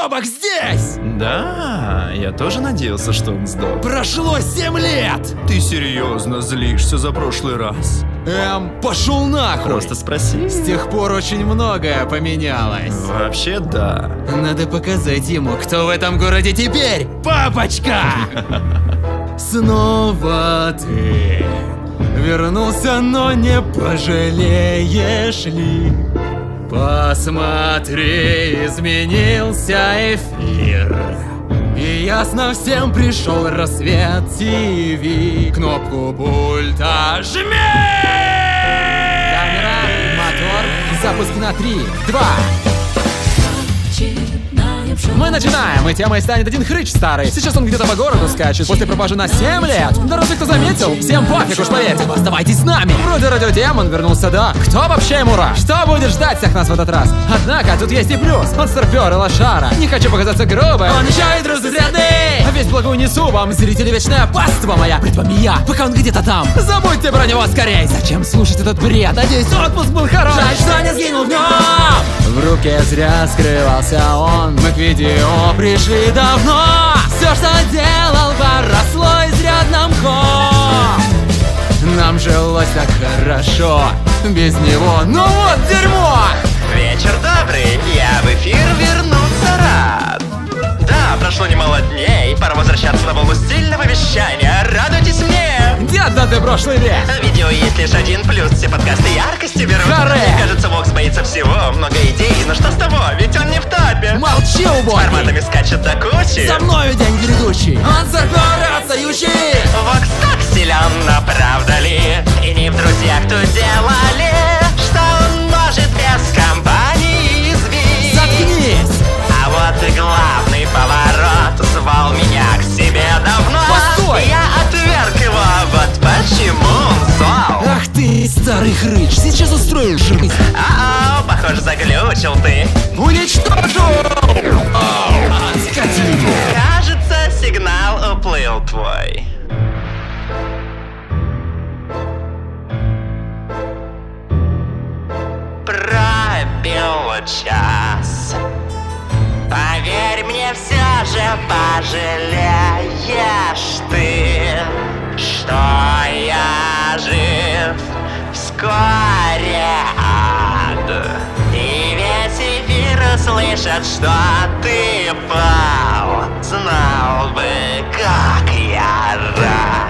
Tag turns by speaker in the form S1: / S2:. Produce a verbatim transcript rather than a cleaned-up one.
S1: Робок здесь!
S2: Да, я тоже надеялся, что он сдох.
S1: Прошло семь лет!
S2: Ты серьезно злишься за прошлый раз?
S1: Эм, пошел нахуй!
S2: Просто спроси.
S1: С тех пор очень многое поменялось.
S2: Вообще да.
S1: Надо показать ему, кто в этом городе теперь. Папочка! Снова ты вернулся, но не пожалеешь ли? Посмотри, изменился эфир. И ясно всем пришел рассвет ТВ. Кнопку пульта жми! Камера, мотор, запуск на три, два. Мы начинаем, и темой станет один хрыч старый. Сейчас он где-то по городу скачет. После пропажи на семь лет. Да разве кто заметил? Всем пофиг, уж поверьте. Оставайтесь с нами. Вроде радиодемон вернулся, да. Кто вообще ему рад? Что будет ждать всех нас в этот раз? Однако тут есть и плюс. Он старпер и лошара. Не хочу показаться грубым. Он еще и трусоцветный. А весь благую несу вам, зрители, вечная паства моя. Пред вами я, пока он где-то там. Забудьте про него скорей. Зачем слушать этот бред? Надеюсь, отпуск был хорош. Жаль, что не сгинул в нем. В руке зря скрывался он. Мы к видео пришли давно. Все, что делал, поросло изрядно мхом. Нам жилось так хорошо без него, ну вот дерьмо.
S3: Вечер добрый, я в эфир вернуться рад. Да, прошло немало дней, пора возвращаться на волну стильного вещания. Радуйтесь мне!
S1: Дед, да ты прошлый век.
S3: В видео есть лишь один плюс, все подкасты яркости берут.
S1: Харе!
S3: Кажется, Вокс боится всего, много идей, но что с того, ведь он не в топе.
S1: Молчи, убогий.
S3: Форматами скачет до кучи.
S1: За мною день грядущий. Он старпер отстающий.
S3: Вокс так силен, но правда ли? И не в друзьях то делали, что он может без компании извить.
S1: Заткнись.
S3: А вот и главный поворот звал меня к себе давно.
S1: Постой!
S3: Я отверг его, вот почему он зол.
S1: Ах ты, старый хрыч, сейчас устрою жизнь.
S3: А-ау, похоже, заглючил ты.
S1: Уничтожу! А, скотина!
S3: Кажется, сигнал уплыл твой. Пробил час. Поверь мне, все же пожалеешь ты, что я жив. Вскоре ад, и весь эфир услышит, что ты пал. Знал бы, как я рад.